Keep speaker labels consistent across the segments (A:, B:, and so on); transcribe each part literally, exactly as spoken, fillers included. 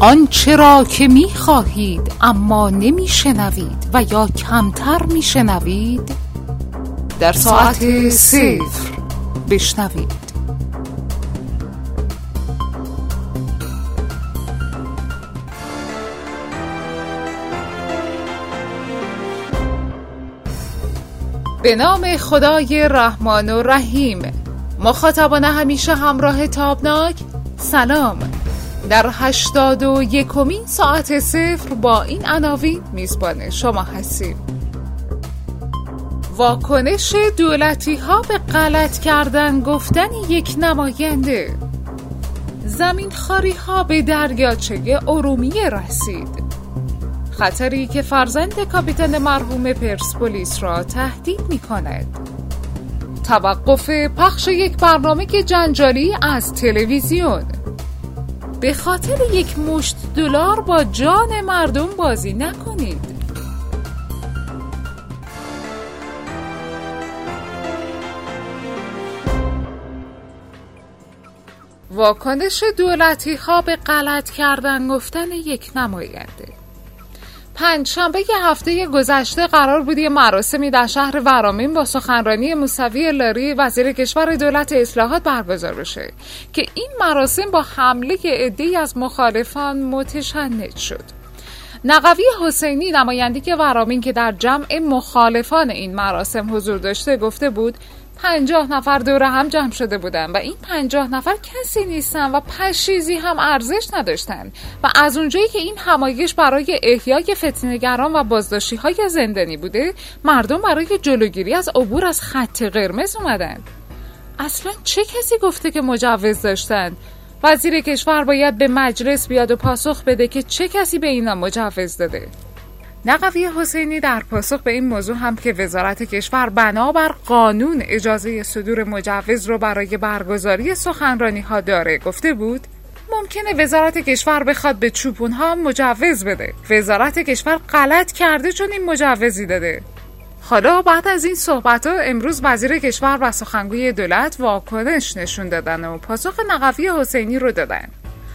A: آنچه را که می خواهید اما نمی شنوید و یا کمتر می شنوید در ساعت صفر بشنوید. به نام خدای رحمان و رحیم. مخاطبان همیشه همراه تابناک، سلام. در هشتاد و یکمین ساعت صفر با این عناوین میزبان شما هستیم. واکنش دولتی ها به غلط کردن گفتن یک نماینده. زمین خاری ها به دریاچه ارومیه رسید. خطری که فرزند کاپیتان مرحوم پرسپولیس را تهدید می کند. توقف پخش یک برنامه جنجالی از تلویزیون. به خاطر یک مشت دلار با جان مردم بازی نکنید. واکنش دولتی ها به غلط کردن گفتن یک نماینده. پنجشنبه هفته گذشته قرار بود یه مراسمی در شهر ورامین با سخنرانی موسوی لاری وزیر کشور دولت اصلاحات برگزار بشه که این مراسم با حمله عده‌ای از مخالفان متشنج شد. نقوی حسینی نماینده ورامین که در جمع مخالفان این مراسم حضور داشته گفته بود پنجاه نفر دور هم جمع شده بودن و این پنجاه نفر کسی نیستن و پشیزی هم ارزش نداشتن و از اونجایی که این همایش برای احیای فتنه‌گران و بازداشتی های زندانی بوده، مردم برای جلوگیری از عبور از خط قرمز اومدن. اصلا چه کسی گفته که مجوز داشتن؟ وزیر کشور باید به مجلس بیاد و پاسخ بده که چه کسی به اینا مجوز داده. نقوی حسینی در پاسخ به این موضوع هم که وزارت کشور بنابر قانون اجازه صدور مجوز رو برای برگزاری سخنرانی ها داره گفته بود ممکنه وزارت کشور بخواد به چوپون ها مجوز بده. وزارت کشور غلط کرده چون این مجوزی داده. حالا بعد از این صحبت ها امروز وزیر کشور و سخنگوی دولت واکنش نشون دادن و پاسخ نقوی حسینی رو دادن.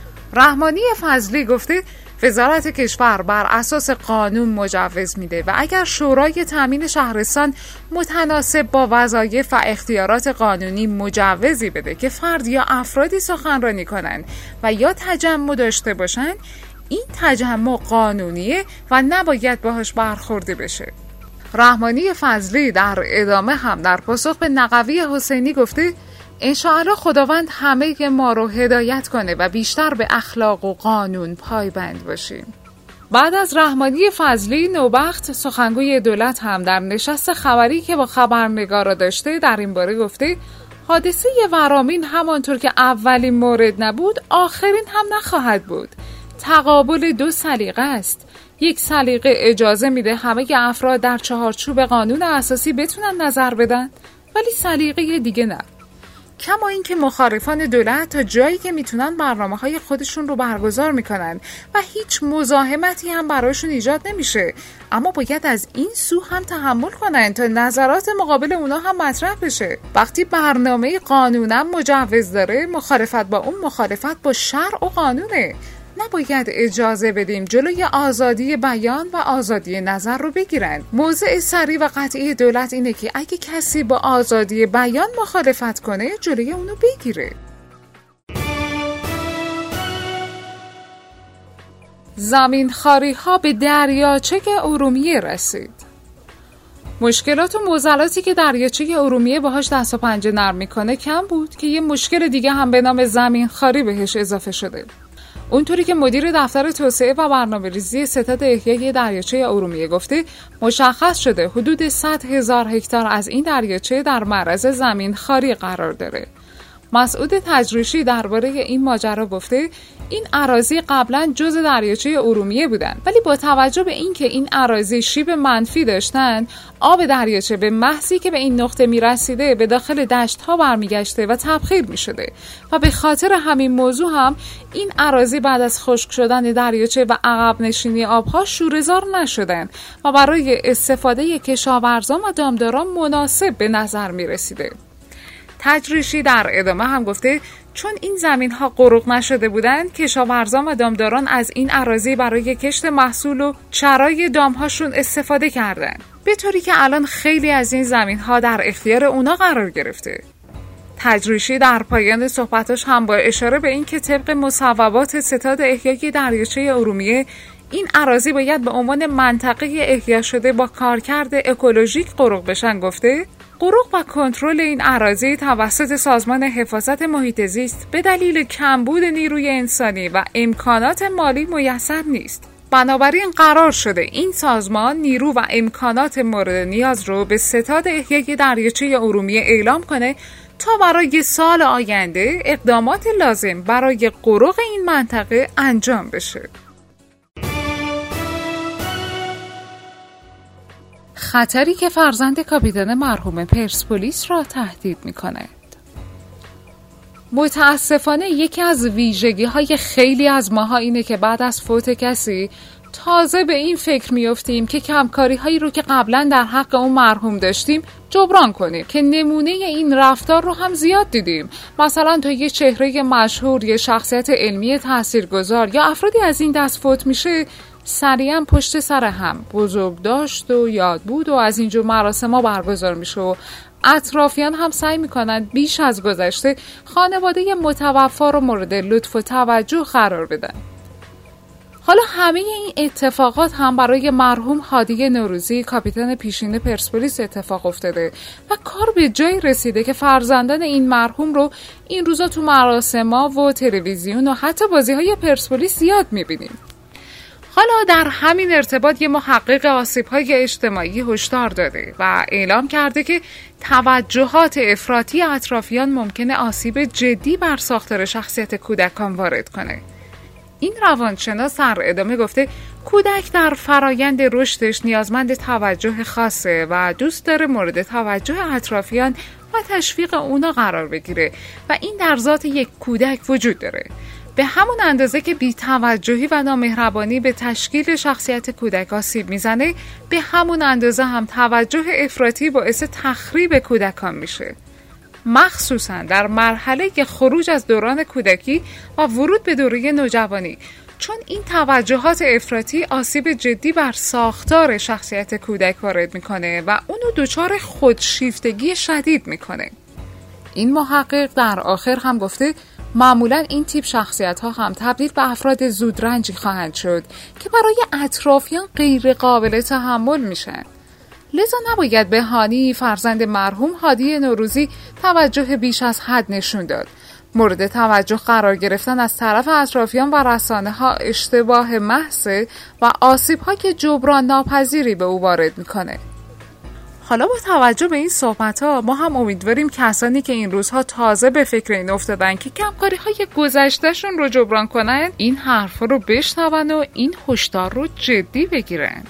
A: رحمانی فضلی گفته وزارت کشور بر اساس قانون مجوز میده و اگر شورای تامین شهرستان متناسب با وظایف و اختیارات قانونی مجوزی بده که فرد یا افرادی سخنرانی کنن و یا تجمع داشته باشن، این تجمع قانونیه و نباید باهاش برخورده بشه. رحمانی فضلی در ادامه هم در پاسخ به نقوی حسینی گفته انشاءالله خداوند همه ما رو هدایت کنه و بیشتر به اخلاق و قانون پایبند باشیم. بعد از رحمانی فضلی نوبخت سخنگوی دولت هم در نشست خبری که با خبرنگارا داشته در این باره گفته حادثه ورامین همانطور که اولین مورد نبود آخرین هم نخواهد بود. تقابل دو سلیقه است. یک سلیقه اجازه میده همه افراد در چهارچوب قانون اساسی بتونن نظر بدن، ولی سلیقه دیگه نه. کما این که مخالفان دولت تا جایی که میتونن برنامه‌های خودشون رو برگزار میکنن و هیچ مزاحمتی هم برایشون ایجاد نمیشه، اما باید از این سو هم تحمل کنن تا نظرات مقابل اونا هم مطرح بشه. وقتی برنامه قانونا مجوز داره، مخالفت با اون مخالفت با شرع و قانونه. نباید اجازه بدیم جلوی آزادی بیان و آزادی نظر رو بگیرن. موضع سریع و قطعی دولت اینه که اگه کسی با آزادی بیان مخالفت کنه جلوی اونو بگیره. زمین خاری ها به دریاچه ارومیه رسید. مشکلات و معضلاتی که دریاچه ارومیه باهاش دست و پنجه نرم میکنه کم بود که یه مشکل دیگه هم به نام زمین خاری بهش اضافه شده. اونطوری که مدیر دفتر توسعه و برنامه‌ریزی ستاد احیای دریاچه ارومیه گفته مشخص شده حدود صد هزار هکتار از این دریاچه در معرض زمین خاری قرار داره. مسعود تجریشی درباره این ماجرا گفته این اراضی قبلا جزء دریاچه ارومیه بودن، ولی با توجه به اینکه این اراضی شیب منفی داشتن، آب دریاچه به محضی که به این نقطه میرسیده به داخل دشت‌ها برمیگشته و تبخیر میشده و به خاطر همین موضوع هم این اراضی بعد از خشک شدن دریاچه و عقب نشینی آبها شوره‌زار نشدن و برای استفاده کشاورزان و دامداران مناسب به نظر میرسیده. تجریشی در ادامه هم گفته چون این زمین‌ها غرق نشده بودند، کشاورزان و دامداران از این اراضی برای کشت محصول و چرای دام‌هاشون استفاده کردند، به طوری که الان خیلی از این زمین‌ها در اختیار اونا قرار گرفته. تجریشی در پایان صحبتاش هم با اشاره به این که طبق مصوبات ستاد احیای دریاچه ارومیه این اراضی باید به عنوان منطقه احیا شده با کارکرد اکولوژیک غرق بشن، گفته غرق و کنترل این اراضی توسط سازمان حفاظت محیط زیست به دلیل کمبود نیروی انسانی و امکانات مالی میسر نیست. بنابراین قرار شده این سازمان نیرو و امکانات مورد نیاز رو به ستاد احیای دریاچه ارومیه اعلام کنه تا برای سال آینده اقدامات لازم برای غرق این منطقه انجام بشه. خطری که فرزند کاپیتان مرحوم پرسپولیس را تهدید می‌کند. متاسفانه یکی از ویژگی‌های خیلی از ماها اینه که بعد از فوت کسی تازه به این فکر می‌افتیم که کمکاری‌هایی رو که قبلا در حق اون مرحوم داشتیم جبران کنیم، که نمونه این رفتار رو هم زیاد دیدیم. مثلا تا یه چهره مشهور، یه شخصیت علمی تاثیرگذار یا افرادی از این دست فوت میشه، سریعا پشت سر هم بزرگداشت و یاد بود و از اینجور مراسم‌ها برگزار میشه و اطرافیان هم سعی میکنن بیش از گذشته خانواده متوفا رو مورد لطف و توجه قرار بدن. حالا همه این اتفاقات هم برای مرحوم هادی نوروزی کاپیتان پیشین پرسپولیس اتفاق افتاده و کار به جای رسیده که فرزندان این مرحوم رو این روزا تو مراسم‌ها و تلویزیون و حتی بازی‌های پرسپولیس زیاد میبینیم. حالا در همین ارتباط یه محقق آسیب‌های اجتماعی هشدار داده و اعلام کرده که توجهات افراطی اطرافیان ممکنه آسیب جدی بر ساختار شخصیت کودکان وارد کنه. این روانشناس در ادامه گفته کودک در فرایند رشدش نیازمند توجه خاصه و دوست داره مورد توجه اطرافیان و تشویق اونا قرار بگیره و این در ذات یک کودک وجود داره. به همون اندازه که بی‌توجهی و نامهربانی به تشکیل شخصیت کودک آسیب میزنه، به همون اندازه هم توجه افراطی باعث تخریب کودکان میشه، مخصوصا در مرحله خروج از دوران کودکی و ورود به دوره نوجوانی، چون این توجهات افراطی آسیب جدی بر ساختار شخصیت کودک وارد میکنه و اونو دچار خودشیفتگی شدید میکنه. این محقق در آخر هم گفته معمولاً این تیپ شخصیت ها هم تبدیل به افراد زودرنجی خواهند شد که برای اطرافیان غیر قابل تحمل میشن. لذا نباید به هانی فرزند مرحوم هادی نوروزی توجه بیش از حد نشون داد. مورد توجه قرار گرفتن از طرف اطرافیان و رسانه ها اشتباه محض و آسیب ها که جبران ناپذیری به او وارد میکنه. حالا با توجه به این صحبت ها ما هم امیدواریم کسانی که این روزها تازه به فکر این افتادن که کمکاری های گذشتهشون رو جبران کنن این حرفا رو بشنون و این هشدار رو جدی بگیرن.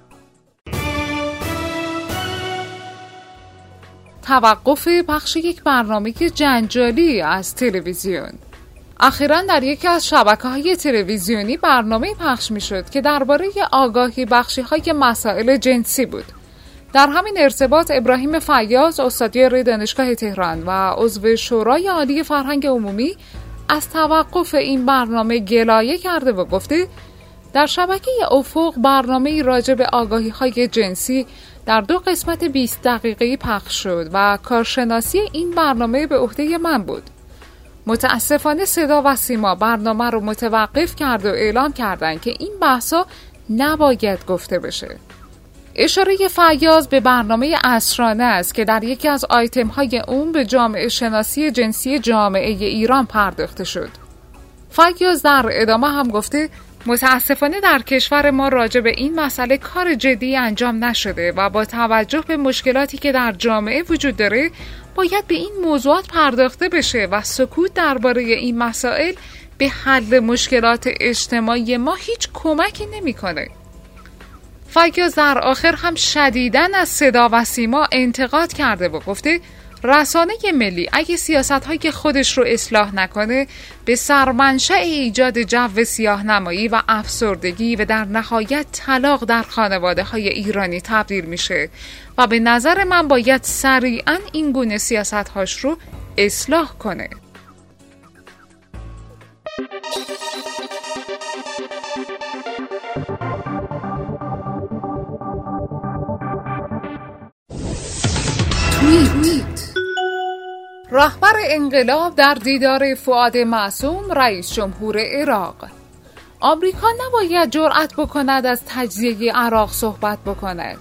A: توقف پخش یک برنامه جنجالی از تلویزیون. اخیراً در یکی از شبکه‌های تلویزیونی برنامه پخش می‌شد که درباره آگاهی بخشی‌های مسائل جنسی بود. در همین ارتباط ابراهیم فیاض، استادیار دانشگاه تهران و عضو شورای عالی فرهنگ عمومی از توقف این برنامه گلایه کرده و گفته در شبکه افق برنامه‌ای راجع به آگاهی‌های جنسی در دو قسمت بیست دقیقه‌ای پخش شد و کارشناسی این برنامه به عهده من بود. متاسفانه صدا و سیما برنامه رو متوقف کرد و اعلام کردند که این بحثا نباید گفته بشه. اشاره فیاض به برنامه عصرانه است که در یکی از آیتم‌های اون به جامعه شناسی جنسی جامعه ایران پرداخته شد. فیاض در ادامه هم گفته متاسفانه در کشور ما راجع به این مسئله کار جدی انجام نشده و با توجه به مشکلاتی که در جامعه وجود داره باید به این موضوعات پرداخته بشه و سکوت درباره این مسائل به حل مشکلات اجتماعی ما هیچ کمکی نمی‌کنه. فیاض در آخر هم شدیداً از صدا و سیما انتقاد کرده و گفته رسانه ملی اگه سیاست‌های خودش رو اصلاح نکنه به سرمنشأ ایجاد جو سیاه‌نمایی و افسردگی و در نهایت طلاق در خانواده‌های ایرانی تبدیل میشه و به نظر من باید سریعاً این گونه سیاست‌هاش رو اصلاح کنه. توییت: رهبر انقلاب در دیدار فؤاد معصوم رئیس جمهور عراق. آمریکا نباید جرأت بکند از تجزیه عراق صحبت بکند.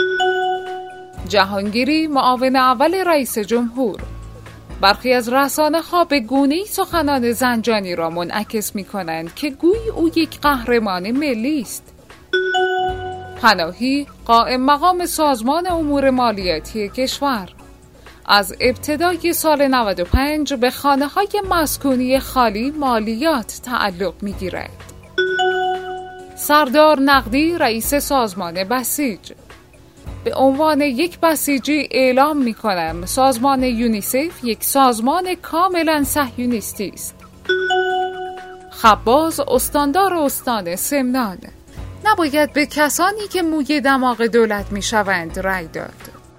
A: جهانگیری معاون اول رئیس جمهور. برخی از رسانه‌ها به گونه‌ای سخنان زنجانی را منعکس می‌کنند که گویی او یک قهرمان ملی است. پناهی، قائم مقام سازمان امور مالیاتی کشور، از ابتدای سال نود و پنج به خانه‌های مسکونی خالی مالیات تعلق می‌گیرد. سردار نقدی رئیس سازمان بسیج: به عنوان یک بسیجی اعلام می‌کنم سازمان یونیسف یک سازمان کاملا صهیونیستی است. خباز استاندار استان سمنان: نباید به کسانی که موی دماغ دولت می‌شوند رأی داد.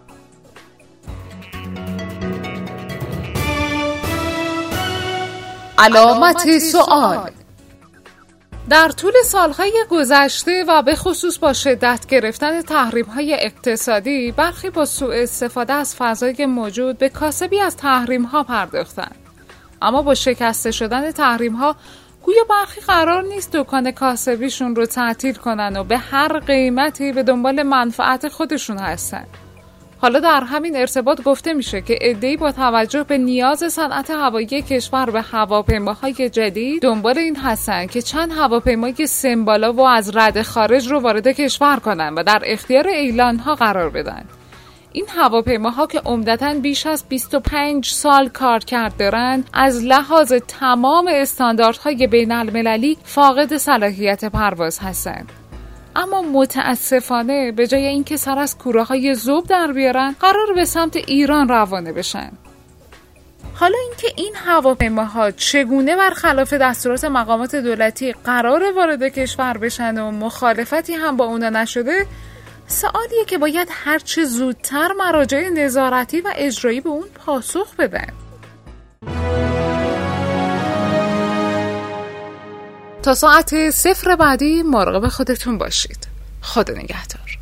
A: علامت سوال: در طول سالهای گذشته و به خصوص با شدت گرفتن تحریم‌های اقتصادی، برخی با سوء استفاده از فضای موجود به کاسبی از تحریم‌ها پرداختند. اما با شکسته شدن تحریم‌ها گویا برخی قرار نیست دکان کاسبیشون رو تعطیل کنن و به هر قیمتی به دنبال منفعت خودشون هستن. حالا در همین ارتباط گفته میشه که عده‌ای با توجه به نیاز صنعت هوایی کشور به هواپیماهای جدید دنبال این هستن که چند هواپیمای سمبالا و از رده خارج رو وارد کشور کنن و در اختیار ایلان‌ها قرار بدن. این هواپیماها که عمدتاً بیش از بیست و پنج سال کارکرد دارند، از لحاظ تمام استانداردهای بین‌المللی فاقد صلاحیت پرواز هستند. اما متاسفانه به جای اینکه سر از کوره‌های ذوب در بیارن، قرار به سمت ایران روانه بشن. حالا اینکه این هواپیماها چگونه برخلاف دستورات مقامات دولتی قرار وارد کشور بشن و مخالفتی هم با اونا نشده، سوالیه که باید هرچه زودتر مراجع نظارتی و اجرایی به اون پاسخ بدن. تا ساعت صفر بعدی مراقب خودتون باشید. خدا نگهدار.